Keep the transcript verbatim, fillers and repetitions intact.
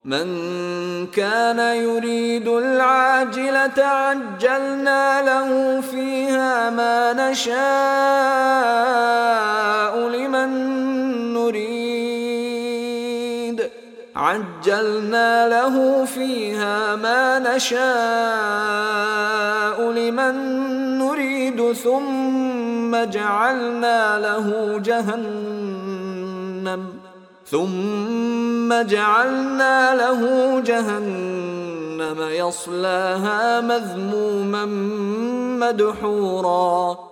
من كان يريد العاجلة عجلنا له فيها ما نشاء لمن نريد عجلنا له فيها ما نشاء لمن نريد ثم جعلنا له جهنم ثم جعلنا له جهنم يصلاها مذموما مدحورا